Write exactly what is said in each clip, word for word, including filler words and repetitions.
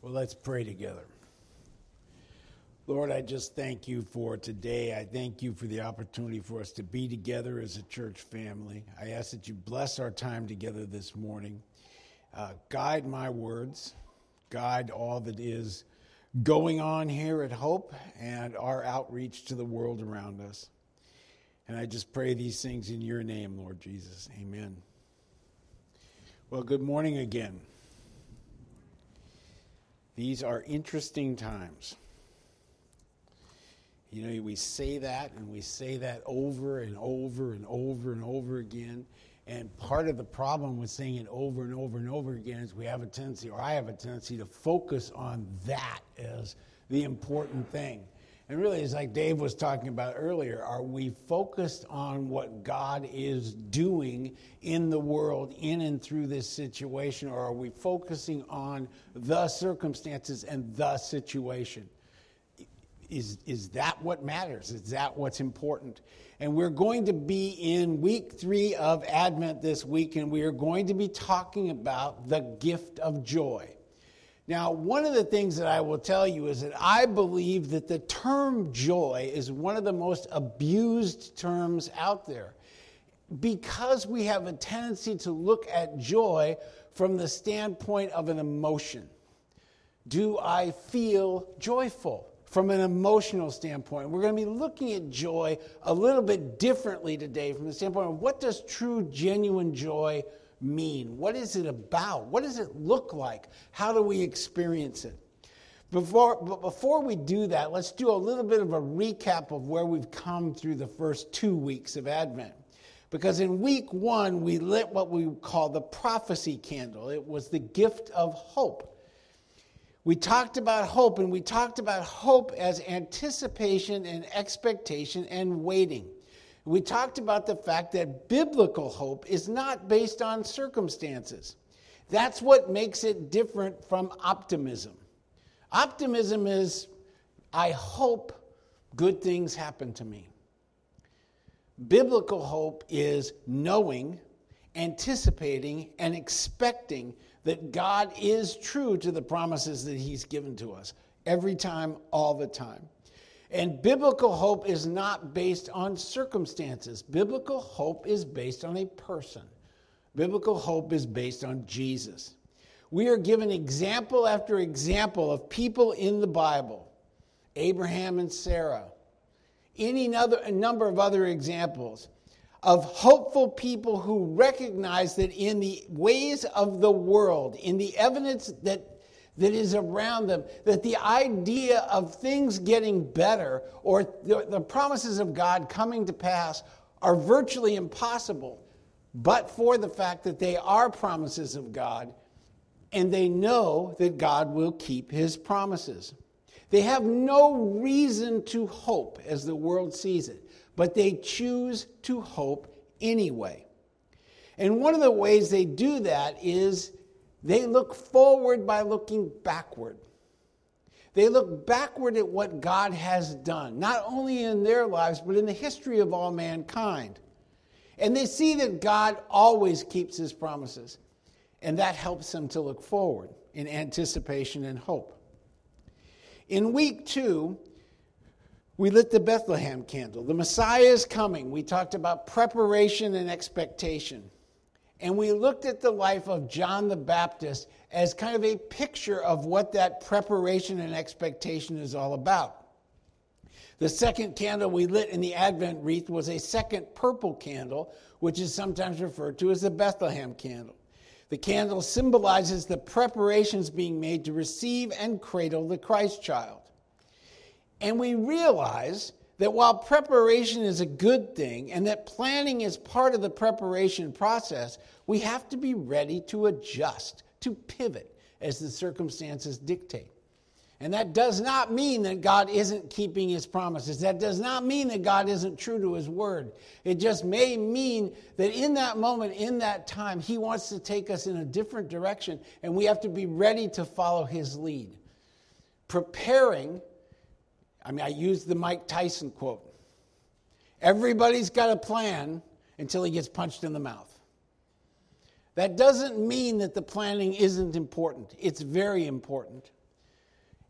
Well, let's pray together. Lord, I just thank you for today. I thank you for the opportunity for us to be together as a church family. I ask that you bless our time together this morning. Uh, guide my words. Guide all that is going on here at Hope and our outreach to the world around us. And I just pray these things in your name, Lord Jesus. Amen. Well, good morning again. These are interesting times. You know, we say that and we say that over and over and over and over again. And part of the problem with saying it over and over and over again is we have a tendency, or I have a tendency, to focus on that as the important thing. And really, it's like Dave was talking about earlier, are we focused on what God is doing in the world, in and through this situation, or are we focusing on the circumstances and the situation? Is, is that what matters? Is that what's important? And we're going to be in week three of Advent this week, and we are going to be talking about the gift of joy. Now, one of the things that I will tell you is that I believe that the term joy is one of the most abused terms out there, because we have a tendency to look at joy from the standpoint of an emotion. Do I feel joyful? From an emotional standpoint, we're going to be looking at joy a little bit differently today from the standpoint of what does true, genuine joy mean? What is it about? What does it look like? How do we experience it? Before, but before we do that, let's do a little bit of a recap of where we've come through the first two weeks of Advent. Because in week one, we lit what we call the prophecy candle. It was the gift of hope. We talked about hope, and we talked about hope as anticipation and expectation and waiting. We talked about the fact that biblical hope is not based on circumstances. That's what makes it different from optimism. Optimism is, I hope good things happen to me. Biblical hope is knowing, anticipating, and expecting that God is true to the promises that he's given to us every time, all the time. And biblical hope is not based on circumstances. Biblical hope is based on a person. Biblical hope is based on Jesus. We are given example after example of people in the Bible, Abraham and Sarah, any other, a number of other examples of hopeful people who recognize that in the ways of the world, in the evidence that, that is around them, that the idea of things getting better or the, the promises of God coming to pass are virtually impossible, but for the fact that they are promises of God, and they know that God will keep his promises. They have no reason to hope as the world sees it, but they choose to hope anyway. And one of the ways they do that is they look forward by looking backward. They look backward at what God has done, not only in their lives, but in the history of all mankind. And they see that God always keeps his promises, and that helps them to look forward in anticipation and hope. In week two, we lit the Bethlehem candle. The Messiah is coming. We talked about preparation and expectation. And we looked at the life of John the Baptist as kind of a picture of what that preparation and expectation is all about. The second candle we lit in the Advent wreath was a second purple candle, which is sometimes referred to as the Bethlehem candle. The candle symbolizes the preparations being made to receive and cradle the Christ child. And we realize that while preparation is a good thing and that planning is part of the preparation process, we have to be ready to adjust, to pivot as the circumstances dictate. And that does not mean that God isn't keeping his promises. That does not mean that God isn't true to his word. It just may mean that in that moment, in that time, he wants to take us in a different direction, and we have to be ready to follow his lead. Preparing, I mean, I used the Mike Tyson quote. Everybody's got a plan until he gets punched in the mouth. That doesn't mean that the planning isn't important. It's very important.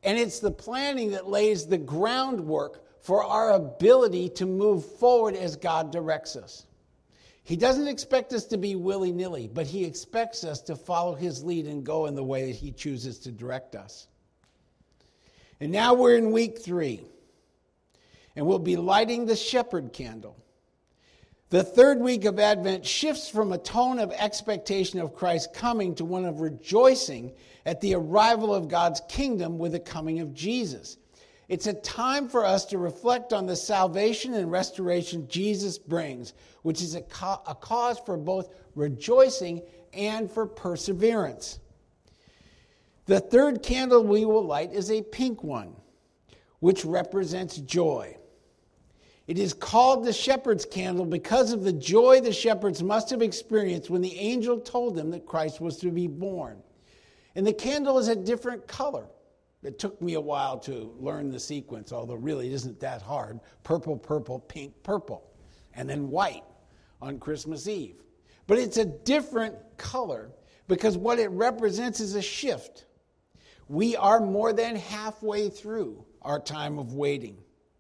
And it's the planning that lays the groundwork for our ability to move forward as God directs us. He doesn't expect us to be willy-nilly, but he expects us to follow his lead and go in the way that he chooses to direct us. And now we're in week three, and we'll be lighting the shepherd candle. The third week of Advent shifts from a tone of expectation of Christ's coming to one of rejoicing at the arrival of God's kingdom with the coming of Jesus. It's a time for us to reflect on the salvation and restoration Jesus brings, which is a, ca- a cause for both rejoicing and for perseverance. The third candle we will light is a pink one, which represents joy. It is called the shepherd's candle because of the joy the shepherds must have experienced when the angel told them that Christ was to be born. And the candle is a different color. It took me a while to learn the sequence, although really it isn't that hard. Purple, purple, pink, purple, and then white on Christmas Eve. But it's a different color because what it represents is a shift. We are more than halfway through our time of waiting.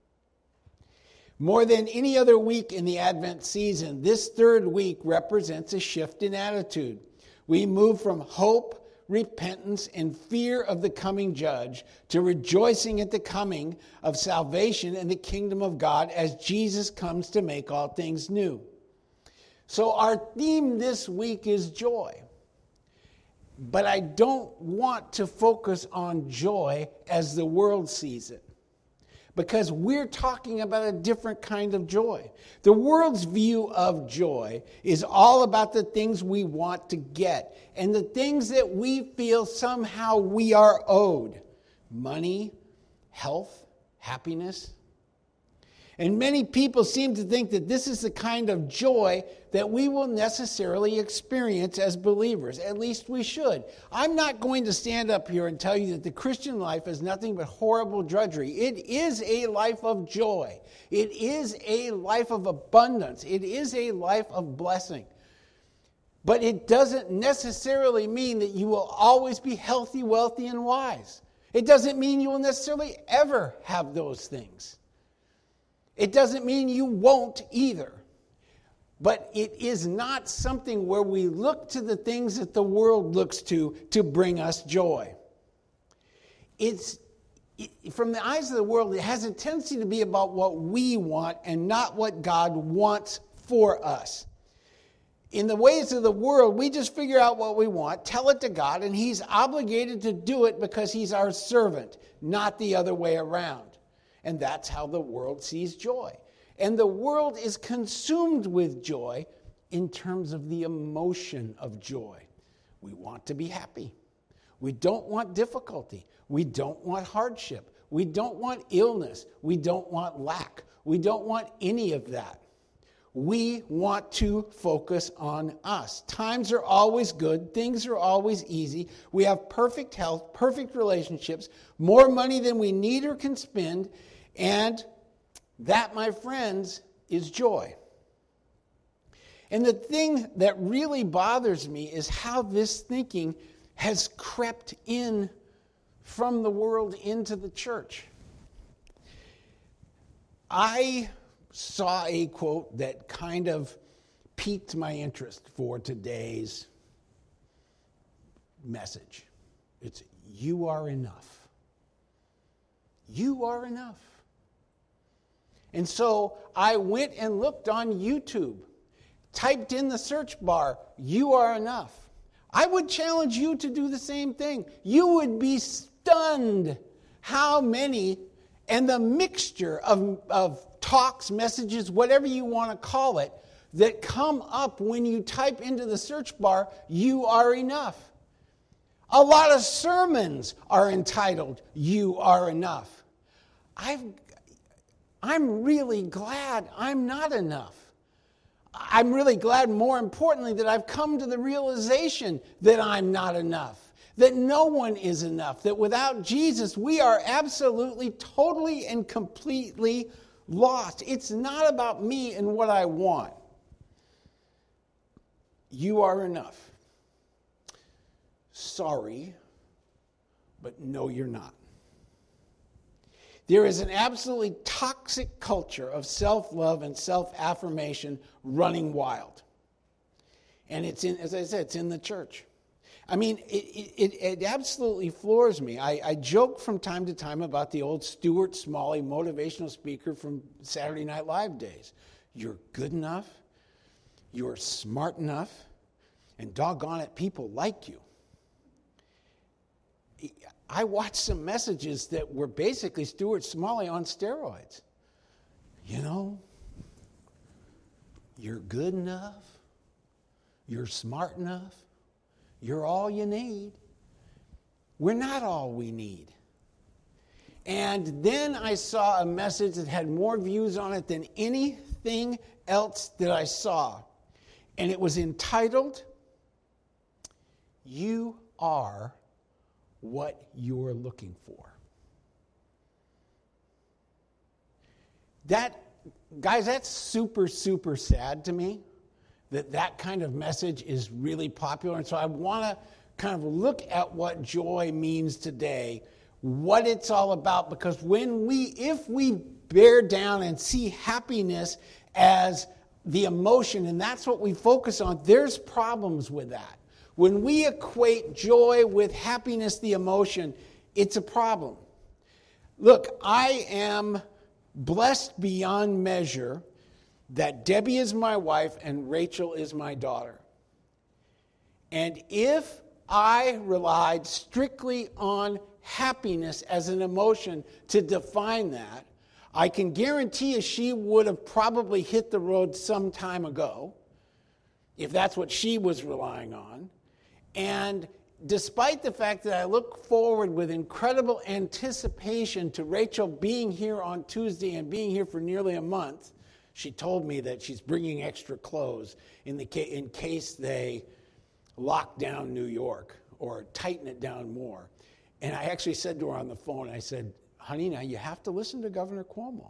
More than any other week in the Advent season, this third week represents a shift in attitude. We move from hope, repentance, and fear of the coming judge to rejoicing at the coming of salvation and the kingdom of God as Jesus comes to make all things new. So our theme this week is joy. But I don't want to focus on joy as the world sees it, because we're talking about a different kind of joy. The world's view of joy is all about the things we want to get and the things that we feel somehow we are owed. Money, health, happiness. And many people seem to think that this is the kind of joy that we will necessarily experience as believers. At least we should. I'm not going to stand up here and tell you that the Christian life is nothing but horrible drudgery. It is a life of joy. It is a life of abundance. It is a life of blessing. But it doesn't necessarily mean that you will always be healthy, wealthy, and wise. It doesn't mean you will necessarily ever have those things. It doesn't mean you won't either. But it is not something where we look to the things that the world looks to to bring us joy. It's it, from the eyes of the world, it has a tendency to be about what we want and not what God wants for us. In the ways of the world, we just figure out what we want, tell it to God, and he's obligated to do it because he's our servant, not the other way around. And that's how the world sees joy. And the world is consumed with joy in terms of the emotion of joy. We want to be happy. We don't want difficulty. We don't want hardship. We don't want illness. We don't want lack. We don't want any of that. We want to focus on us. Times are always good. Things are always easy. We have perfect health, perfect relationships, more money than we need or can spend. And that, my friends, is joy. And the thing that really bothers me is how this thinking has crept in from the world into the church. I saw a quote that kind of piqued my interest for today's message. It's, "You are enough. You are enough." And so I went and looked on YouTube, typed in the search bar, "You are enough." I would challenge you to do the same thing. You would be stunned how many, and the mixture of, of talks, messages, whatever you want to call it, that come up when you type into the search bar, "You are enough." A lot of sermons are entitled, "You are enough." I've I'm really glad I'm not enough. I'm really glad, more importantly, that I've come to the realization that I'm not enough, that no one is enough, that without Jesus, we are absolutely, totally, and completely lost. It's not about me and what I want. You are enough. Sorry, but no, you're not. There is an absolutely toxic culture of self-love and self-affirmation running wild. And it's in, as I said, it's in the church. I mean, it, it, it absolutely floors me. I, I joke from time to time about the old Stuart Smalley motivational speaker from Saturday Night Live days. You're good enough, you're smart enough, and doggone it, people like you. I watched some messages that were basically Stuart Smalley on steroids. You know, you're good enough, you're smart enough, you're all you need. We're not all we need. And then I saw a message that had more views on it than anything else that I saw. And it was entitled, You Are What You're Looking For. That, guys, that's super, super sad to me that that kind of message is really popular. And so I want to kind of look at what joy means today, what it's all about, because when we, if we bear down and see happiness as the emotion, and that's what we focus on, there's problems with that. When we equate joy with happiness, the emotion, it's a problem. Look, I am blessed beyond measure that Debbie is my wife and Rachel is my daughter. And if I relied strictly on happiness as an emotion to define that, I can guarantee you she would have probably hit the road some time ago, if that's what she was relying on. And despite the fact that I look forward with incredible anticipation to Rachel being here on Tuesday and being here for nearly a month, she told me that she's bringing extra clothes in the ca- in case they lock down New York or tighten it down more. And I actually said to her on the phone, I said, honey, now you have to listen to Governor Cuomo.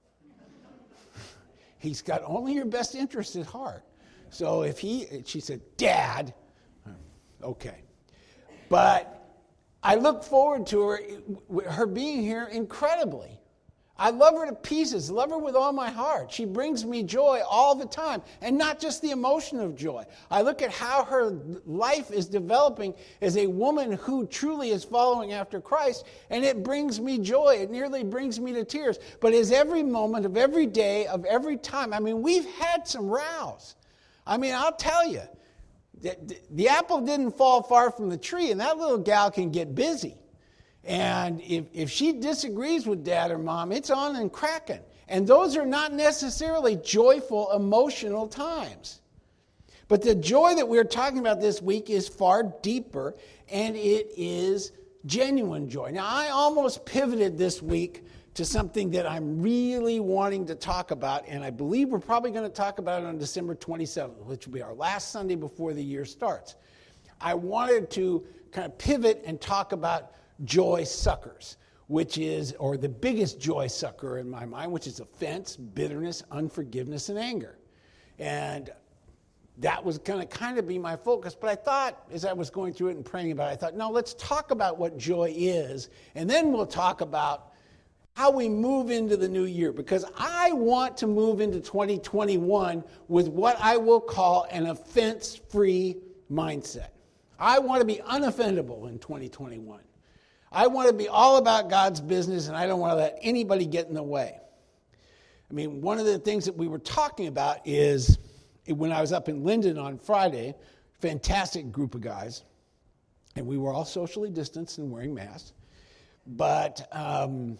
He's got only your best interest at heart. So if he, she said, Dad, okay. But I look forward to her, her being here incredibly. I love her to pieces, love her with all my heart. She brings me joy all the time, and not just the emotion of joy. I look at how her life is developing as a woman who truly is following after Christ, and it brings me joy. It nearly brings me to tears. But as every moment of every day, of every time, I mean, we've had some rows. I mean, I'll tell you, the, the apple didn't fall far from the tree, and that little gal can get busy. And if, if she disagrees with dad or mom, it's on and cracking. And those are not necessarily joyful, emotional times. But the joy that we're talking about this week is far deeper, and it is genuine joy. Now, I almost pivoted this week to something that I'm really wanting to talk about, and I believe we're probably going to talk about it on December twenty-seventh, which will be our last Sunday before the year starts. I wanted to kind of pivot and talk about joy suckers, which is, or the biggest joy sucker in my mind, which is offense, bitterness, unforgiveness, and anger. And that was going to kind of be my focus. But I thought, as I was going through it and praying about it, I thought, no, let's talk about what joy is, and then we'll talk about how we move into the new year. Because I want to move into twenty twenty-one with what I will call an offense-free mindset. I want to be unoffendable in twenty twenty-one. I want to be all about God's business, and I don't want to let anybody get in the way. I mean, one of the things that we were talking about is when I was up in Linden on Friday, fantastic group of guys, and we were all socially distanced and wearing masks. But um,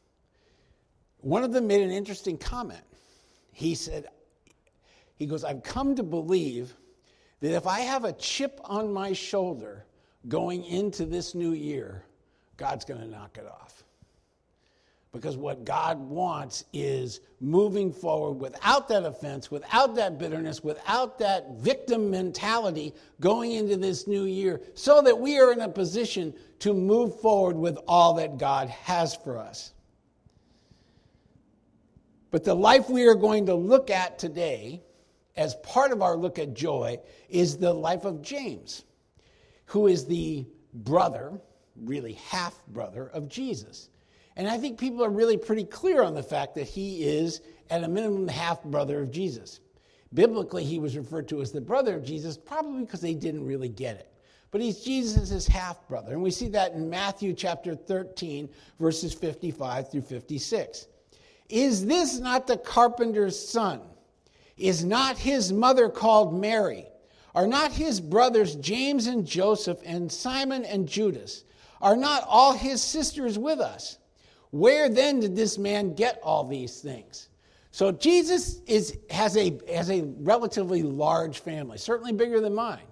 one of them made an interesting comment. He said, he goes, I've come to believe that if I have a chip on my shoulder going into this new year, God's going to knock it off. Because what God wants is moving forward without that offense, without that bitterness, without that victim mentality going into this new year, so that we are in a position to move forward with all that God has for us. But the life we are going to look at today, as part of our look at joy, is the life of James, who is the brother, really half-brother of Jesus. And I think people are really pretty clear on the fact that he is, at a minimum, the half-brother of Jesus. Biblically, he was referred to as the brother of Jesus, probably because they didn't really get it. But he's Jesus' half-brother. And we see that in Matthew chapter thirteen, verses fifty-five through fifty-six. Is this not the carpenter's son? Is not his mother called Mary? Are not his brothers James and Joseph and Simon and Judas? Are not all his sisters with us? Where then did this man get all these things? So Jesus is, has, a, has a relatively large family, certainly bigger than mine.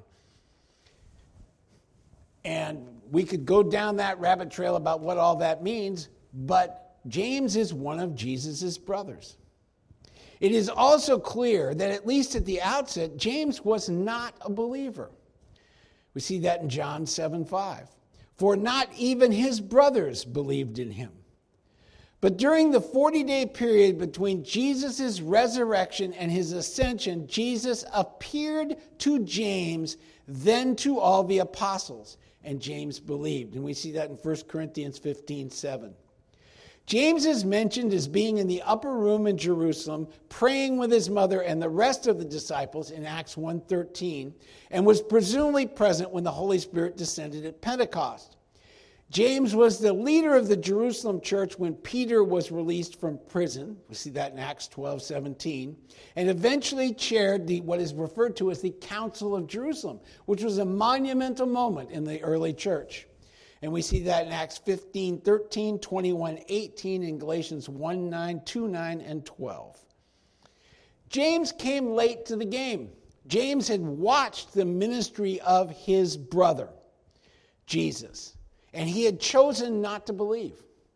And we could go down that rabbit trail about what all that means, but James is one of Jesus' brothers. It is also clear that, at least at the outset, James was not a believer. We see that in John seven five. For not even his brothers believed in him. But during the forty-day period between Jesus' resurrection and his ascension, Jesus appeared to James, then to all the apostles, and James believed. And we see that in First Corinthians fifteen seven. James is mentioned as being in the upper room in Jerusalem, praying with his mother and the rest of the disciples in Acts one thirteen, and was presumably present when the Holy Spirit descended at Pentecost. James was the leader of the Jerusalem church when Peter was released from prison. We see that in Acts twelve seventeen. And eventually chaired the what is referred to as the Council of Jerusalem, which was a monumental moment in the early church. And we see that in Acts fifteen thirteen, twenty-one eighteen, and Galatians one nine, two nine, and twelve. James came late to the game. James had watched the ministry of his brother, Jesus. And he had chosen not to believe.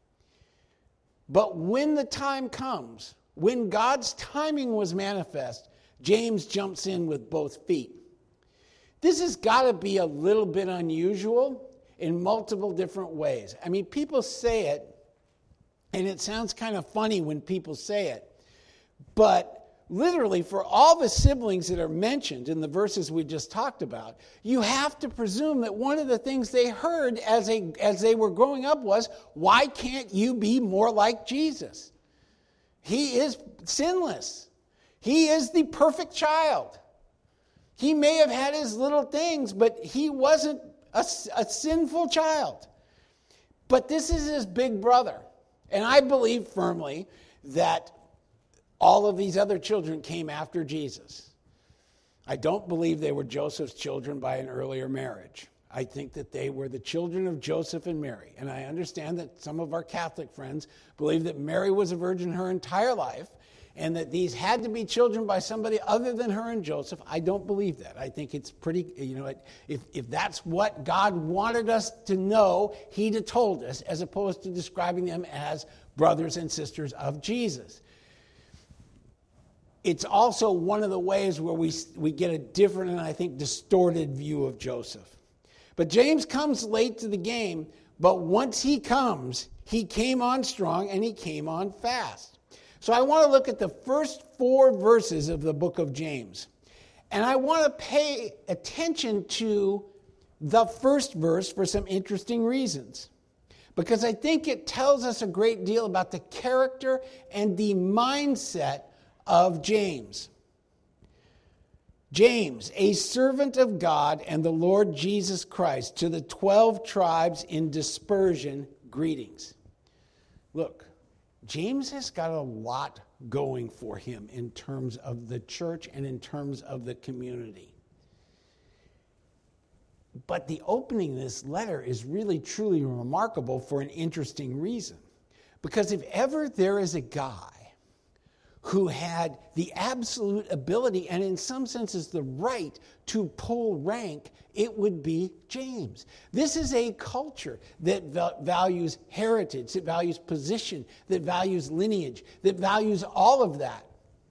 But when the time comes, when God's timing was manifest, James jumps in with both feet. This has got to be a little bit unusual in multiple different ways. I mean, people say it, and it sounds kind of funny when people say it, but literally, for all the siblings that are mentioned in the verses we just talked about, you have to presume that one of the things they heard as, a, as they were growing up was, why can't you be more like Jesus? He is sinless. He is the perfect child. He may have had his little things, but he wasn't a, a sinful child. But this is his big brother. And I believe firmly that all of these other children came after Jesus. I don't believe they were Joseph's children by an earlier marriage. I think that they were the children of Joseph and Mary. And I understand that some of our Catholic friends believe that Mary was a virgin her entire life and that these had to be children by somebody other than her and Joseph. I don't believe that. I think it's pretty, you know, if, if that's what God wanted us to know, he'd have told us, as opposed to describing them as brothers and sisters of Jesus. It's also one of the ways where we, we get a different and I think distorted view of Joseph. But James comes late to the game, but once he comes, he came on strong and he came on fast. So I want to look at the first four verses of the book of James. And I want to pay attention to the first verse for some interesting reasons. Because I think it tells us a great deal about the character and the mindset of James. James, a servant of God and the Lord Jesus Christ, to the twelve tribes in dispersion, greetings. Look, James has got a lot going for him in terms of the church and in terms of the community. But the opening of this letter is really, truly remarkable for an interesting reason. Because if ever there is a guy who had the absolute ability and in some senses the right to pull rank, it would be James. This is a culture that values heritage, that values position, that values lineage, that values all of that.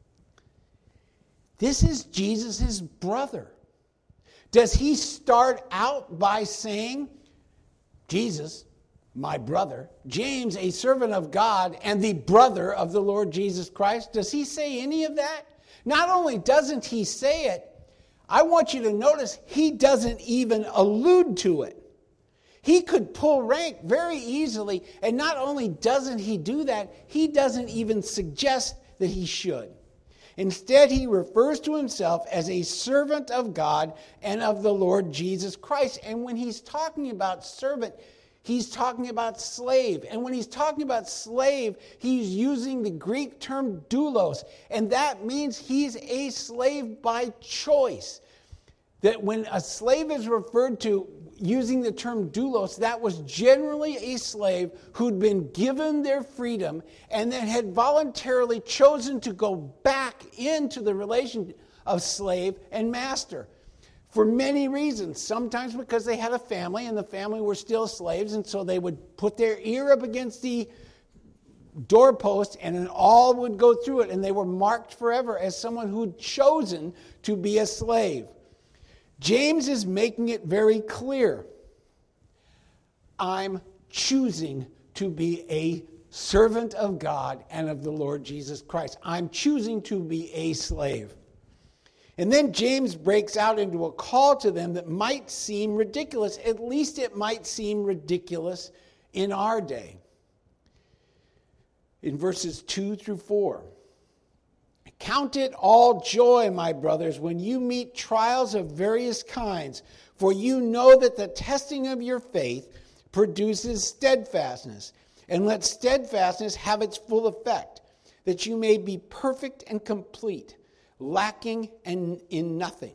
This is Jesus' brother. Does he start out by saying, Jesus, my brother, James, a servant of God and the brother of the Lord Jesus Christ? Does he say any of that? Not only doesn't he say it, I want you to notice he doesn't even allude to it. He could pull rank very easily, and not only doesn't he do that, he doesn't even suggest that he should. Instead, he refers to himself as a servant of God and of the Lord Jesus Christ. And when he's talking about servant, he's talking about slave. And when he's talking about slave, he's using the Greek term doulos. And that means he's a slave by choice. That when a slave is referred to using the term doulos, that was generally a slave who'd been given their freedom and then had voluntarily chosen to go back into the relation of slave and master for many reasons. Sometimes because they had a family and the family were still slaves, and so they would put their ear up against the doorpost and then all would go through it, and they were marked forever as someone who'd chosen to be a slave. James is making it very clear. I'm choosing to be a servant of God and of the Lord Jesus Christ. I'm choosing to be a slave. And then James breaks out into a call to them that might seem ridiculous. At least it might seem ridiculous in our day. In verses two through four. Count it all joy, my brothers, when you meet trials of various kinds, for you know that the testing of your faith produces steadfastness. And let steadfastness have its full effect, that you may be perfect and complete, lacking and in nothing.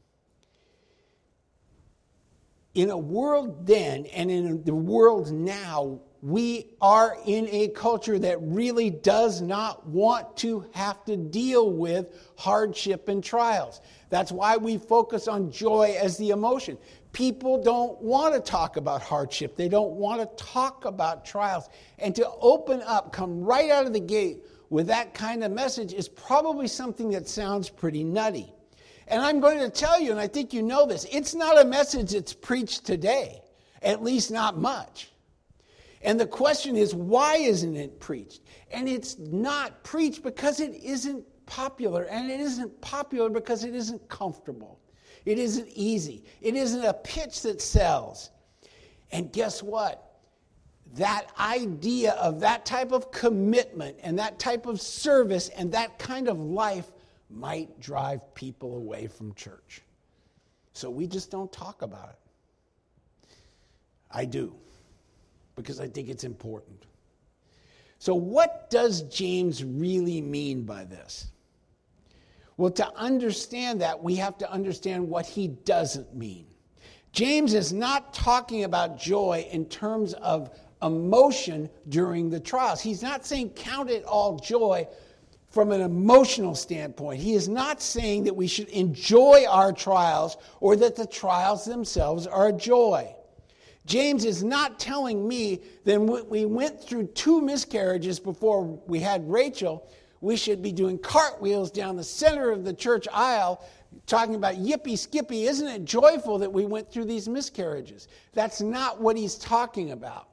In a world then and in the world now, we are in a culture that really does not want to have to deal with hardship and trials. That's why we focus on joy as the emotion. People don't want to talk about hardship. They don't want to talk about trials. And to open up, come right out of the gate with that kind of message is probably something that sounds pretty nutty. And I'm going to tell you, and I think you know this, it's not a message that's preached today, at least not much. And the question is, why isn't it preached? And it's not preached because it isn't popular. And it isn't popular because it isn't comfortable. It isn't easy. It isn't a pitch that sells. And guess what? That idea of that type of commitment and that type of service and that kind of life might drive people away from church. So we just don't talk about it. I do. Because I think it's important. So what does James really mean by this? Well, to understand that, we have to understand what he doesn't mean. James is not talking about joy in terms of emotion during the trials. He's not saying count it all joy from an emotional standpoint. He is not saying that we should enjoy our trials or that the trials themselves are a joy. James is not telling me that we went through two miscarriages before we had Rachel. We should be doing cartwheels down the center of the church aisle, talking about yippee skippy. Isn't it joyful that we went through these miscarriages? That's not what he's talking about.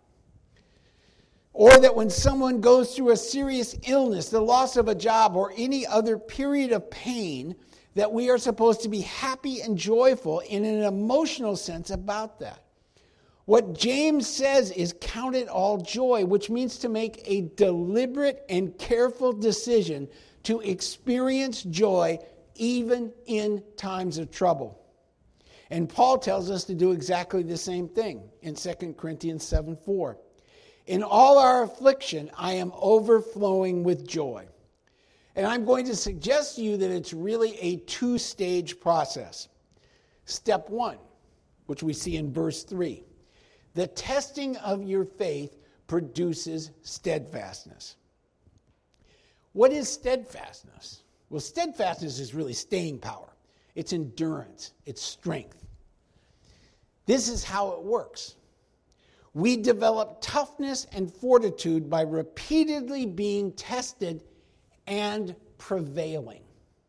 Or that when someone goes through a serious illness, the loss of a job, or any other period of pain, that we are supposed to be happy and joyful in an emotional sense about that. What James says is count it all joy, which means to make a deliberate and careful decision to experience joy even in times of trouble. And Paul tells us to do exactly the same thing in Second Corinthians seven four. In all our affliction, I am overflowing with joy. And I'm going to suggest to you that it's really a two-stage process. Step one, which we see in verse three. The testing of your faith produces steadfastness. What is steadfastness? Well, steadfastness is really staying power. It's endurance. It's strength. This is how it works. We develop toughness and fortitude by repeatedly being tested and prevailing.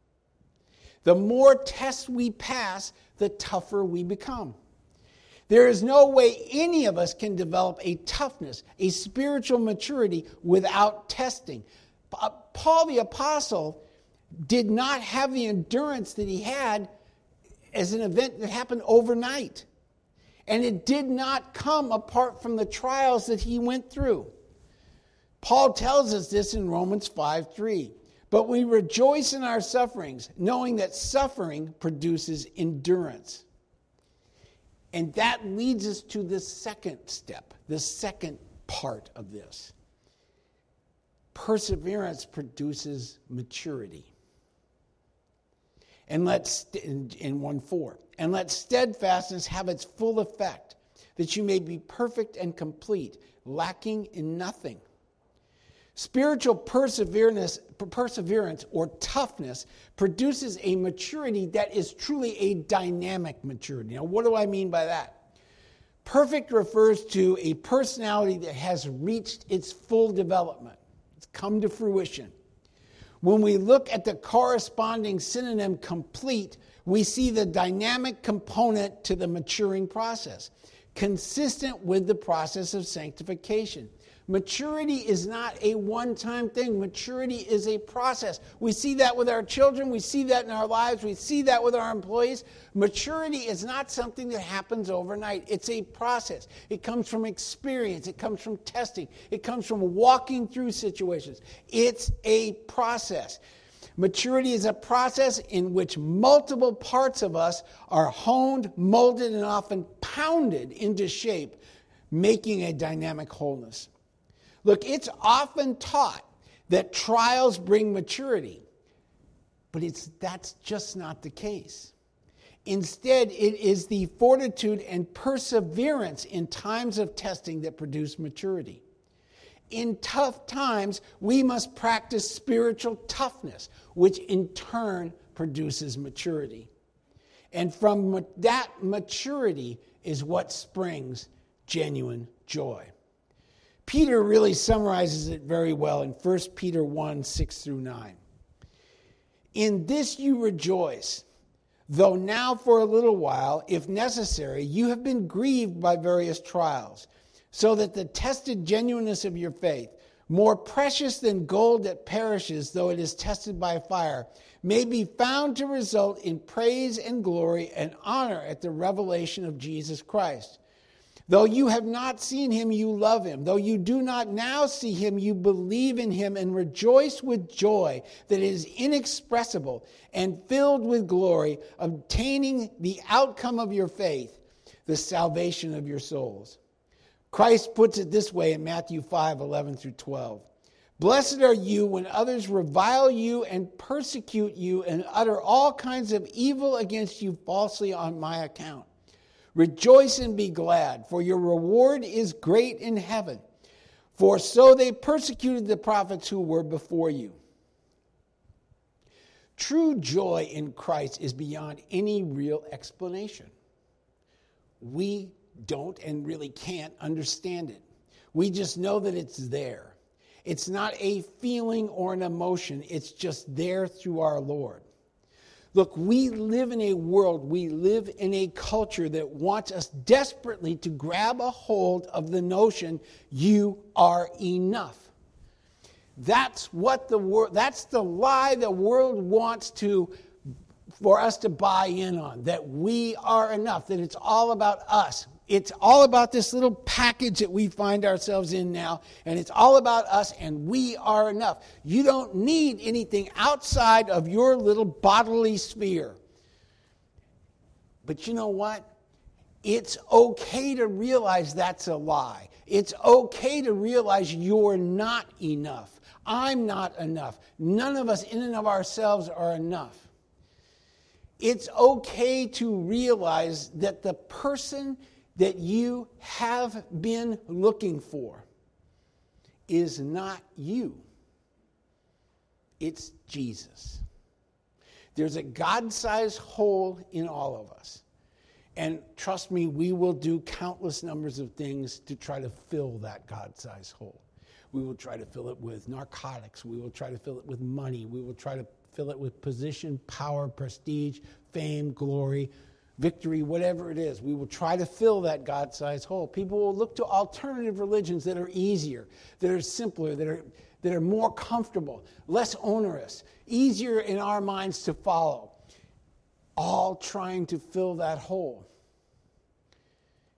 The more tests we pass, the tougher we become. There is no way any of us can develop a toughness, a spiritual maturity without testing. Paul the Apostle did not have the endurance that he had as an event that happened overnight. And it did not come apart from the trials that he went through. Paul tells us this in Romans five three. But we rejoice in our sufferings, knowing that suffering produces endurance. And that leads us to the second step, the second part of this. Perseverance produces maturity. And let's, in, in one four, and let steadfastness have its full effect, that you may be perfect and complete, lacking in nothing. Spiritual perseverance, perseverance or toughness produces a maturity that is truly a dynamic maturity. Now, what do I mean by that? Perfect refers to a personality that has reached its full development. It's come to fruition. When we look at the corresponding synonym complete, we see the dynamic component to the maturing process, consistent with the process of sanctification. Maturity is not a one-time thing. Maturity is a process. We see that with our children. We see that in our lives. We see that with our employees. Maturity is not something that happens overnight. It's a process. It comes from experience. It comes from testing. It comes from walking through situations. It's a process. Maturity is a process in which multiple parts of us are honed, molded, and often pounded into shape, making a dynamic wholeness. Look, it's often taught that trials bring maturity, but it's that's just not the case. Instead, it is the fortitude and perseverance in times of testing that produce maturity. In tough times, we must practice spiritual toughness, which in turn produces maturity. And from that maturity is what springs genuine joy. Peter really summarizes it very well in First Peter one, six through nine. In this you rejoice, though now for a little while, if necessary, you have been grieved by various trials, so that the tested genuineness of your faith, more precious than gold that perishes, though it is tested by fire, may be found to result in praise and glory and honor at the revelation of Jesus Christ. Though you have not seen him, you love him. Though you do not now see him, you believe in him and rejoice with joy that is inexpressible and filled with glory, obtaining the outcome of your faith, the salvation of your souls. Christ puts it this way in Matthew five, eleven through twelve. Blessed are you when others revile you and persecute you and utter all kinds of evil against you falsely on my account. Rejoice and be glad, for your reward is great in heaven. For so they persecuted the prophets who were before you. True joy in Christ is beyond any real explanation. We don't and really can't understand it. We just know that it's there. It's not a feeling or an emotion. It's just there through our Lord. Look, we live in a world, we live in a culture that wants us desperately to grab a hold of the notion you are enough. That's what the world, that's the lie the world wants to, for us to buy in on, that we are enough, that it's all about us. It's all about this little package that we find ourselves in now, and it's all about us, and we are enough. You don't need anything outside of your little bodily sphere. But you know what? It's okay to realize that's a lie. It's okay to realize you're not enough. I'm not enough. None of us in and of ourselves are enough. It's okay to realize that the person that you have been looking for is not you. It's Jesus. There's a God-sized hole in all of us. And trust me, we will do countless numbers of things to try to fill that God-sized hole. We will try to fill it with narcotics. We will try to fill it with money. We will try to fill it with position, power, prestige, fame, glory, victory, whatever it is. We will try to fill that God-sized hole. People will look to alternative religions that are easier, that are simpler, that are, that are more comfortable, less onerous, easier in our minds to follow, all trying to fill that hole.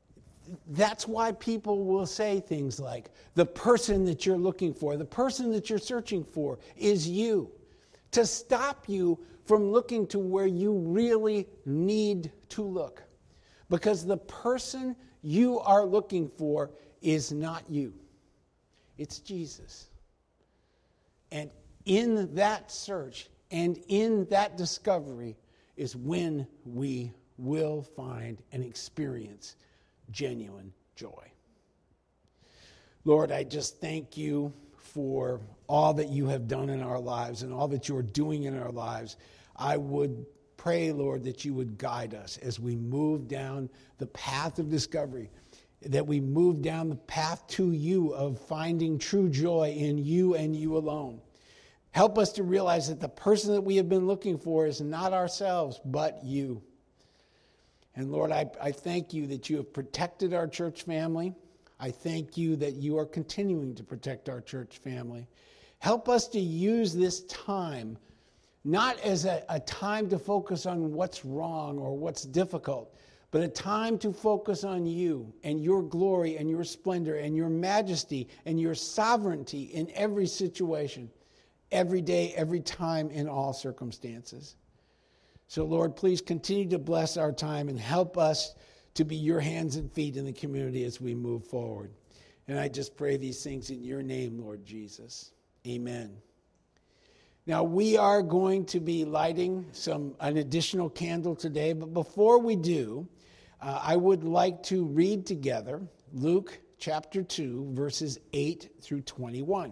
that's why people will say things like, the person that you're looking for, the person that you're searching for is you. To stop you from looking to where you really need to look. Because the person you are looking for is not you. It's Jesus. And in that search and in that discovery is when we will find and experience genuine joy. Lord, I just thank you for all that you have done in our lives and all that you are doing in our lives. I would pray, Lord, that you would guide us as we move down the path of discovery, that we move down the path to you of finding true joy in you and you alone. Help us to realize that the person that we have been looking for is not ourselves, but you. And Lord, I, I thank you that you have protected our church family. I thank you that you are continuing to protect our church family. Help us to use this time not as a, a time to focus on what's wrong or what's difficult, but a time to focus on you and your glory and your splendor and your majesty and your sovereignty in every situation, every day, every time, in all circumstances. So, Lord, please continue to bless our time and help us to be your hands and feet in the community as we move forward. And I just pray these things in your name, Lord Jesus. Amen. Now, we are going to be lighting some an additional candle today, but before we do, uh, I would like to read together Luke chapter two, verses eight through twenty-one.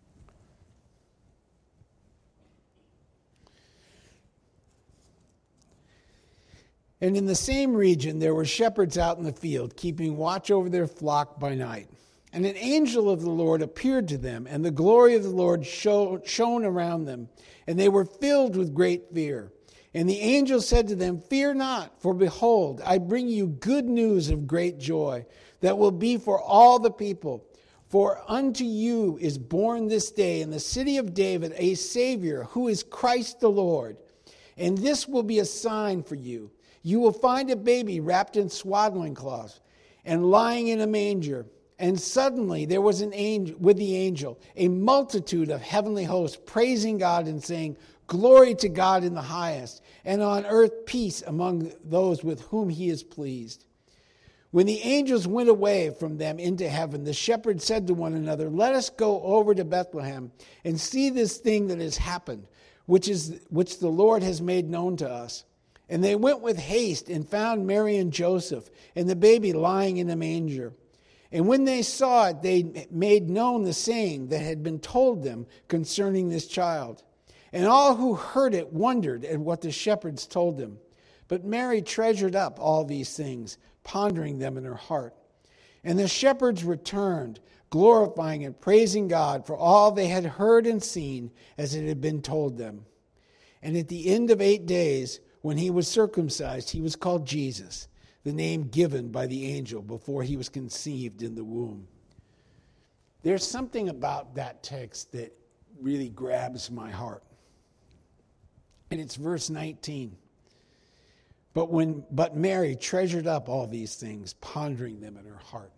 And in the same region there were shepherds out in the field, keeping watch over their flock by night. And an angel of the Lord appeared to them, and the glory of the Lord shone around them, and they were filled with great fear. And the angel said to them, "Fear not, for behold, I bring you good news of great joy, that will be for all the people. For unto you is born this day in the city of David a Savior, who is Christ the Lord. And this will be a sign for you. You will find a baby wrapped in swaddling cloths and lying in a manger." And suddenly there was an angel with the angel, a multitude of heavenly hosts praising God and saying, "Glory to God in the highest, and on earth peace among those with whom he is pleased." When the angels went away from them into heaven, the shepherds said to one another, "Let us go over to Bethlehem and see this thing that has happened, which is which the Lord has made known to us." And they went with haste and found Mary and Joseph and the baby lying in a manger. And when they saw it, they made known the saying that had been told them concerning this child. And all who heard it wondered at what the shepherds told them. But Mary treasured up all these things, pondering them in her heart. And the shepherds returned, glorifying and praising God for all they had heard and seen as it had been told them. And at the end of eight days, when he was circumcised, he was called Jesus, the name given by the angel before he was conceived in the womb. There's something about that text that really grabs my heart. And it's verse nineteen. But when but Mary treasured up all these things, pondering them in her heart.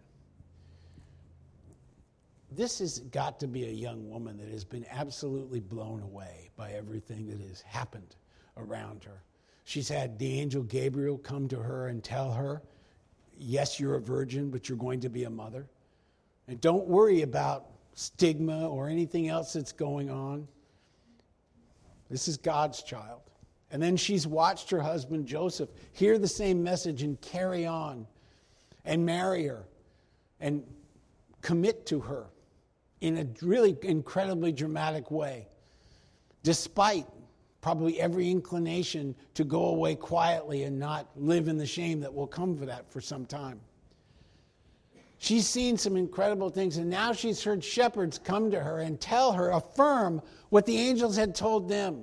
This has got to be a young woman that has been absolutely blown away by everything that has happened around her. She's had the angel Gabriel come to her and tell her, yes, you're a virgin, but you're going to be a mother. And don't worry about stigma or anything else that's going on. This is God's child. And then she's watched her husband Joseph hear the same message and carry on and marry her and commit to her in a really incredibly dramatic way, despite probably every inclination to go away quietly and not live in the shame that will come for that for some time. She's seen some incredible things, and now she's heard shepherds come to her and tell her, affirm what the angels had told them.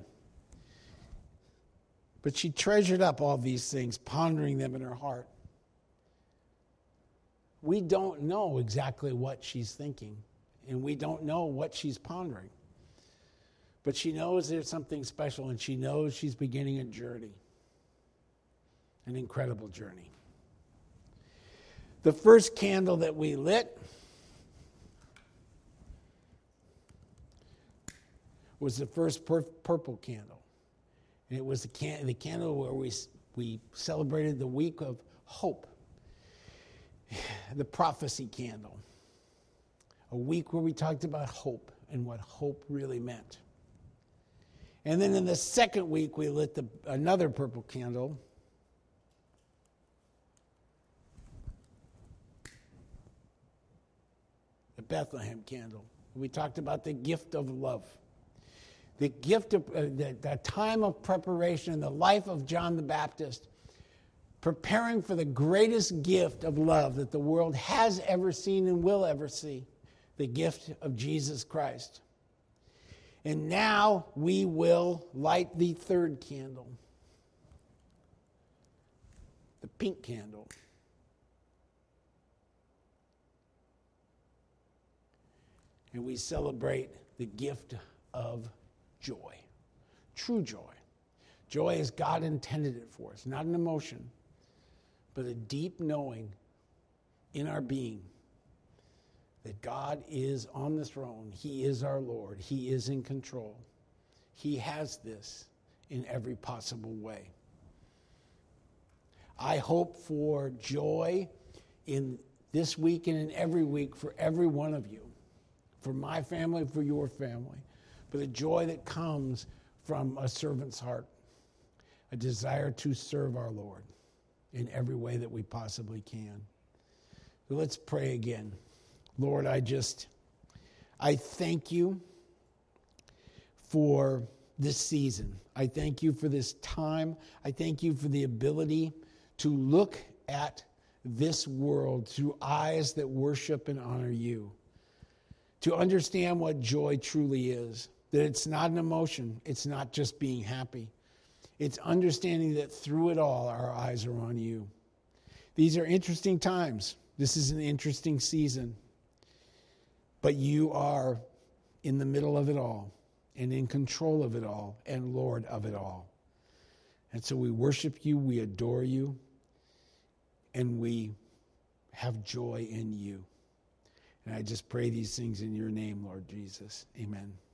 But she treasured up all these things, pondering them in her heart. We don't know exactly what she's thinking, and we don't know what she's pondering. But she knows there's something special, and she knows she's beginning a journey, an incredible journey. The first candle that we lit was the first pur- purple candle. And it was the, can- the candle where we, we celebrated the week of hope. The prophecy candle. A week where we talked about hope and what hope really meant. And then in the second week, we lit the, another purple candle. The Bethlehem candle. We talked about the gift of love. The gift of uh, the, the time of preparation in the life of John the Baptist, preparing for the greatest gift of love that the world has ever seen and will ever see, the gift of Jesus Christ. And now we will light the third candle, the pink candle. And we celebrate the gift of joy, true joy. Joy as God intended it for us, not an emotion, but a deep knowing in our being that God is on the throne. He is our Lord. He is in control. He has this in every possible way. I hope for joy in this week and in every week for every one of you, for my family, for your family, but a joy that comes from a servant's heart, a desire to serve our Lord in every way that we possibly can. So let's pray again. Lord, I just, I thank you for this season. I thank you for this time. I thank you for the ability to look at this world through eyes that worship and honor you, to understand what joy truly is, that it's not an emotion, it's not just being happy. It's understanding that through it all, our eyes are on you. These are interesting times. This is an interesting season. But you are in the middle of it all and in control of it all and Lord of it all. And so we worship you, we adore you, and we have joy in you. And I just pray these things in your name, Lord Jesus. Amen.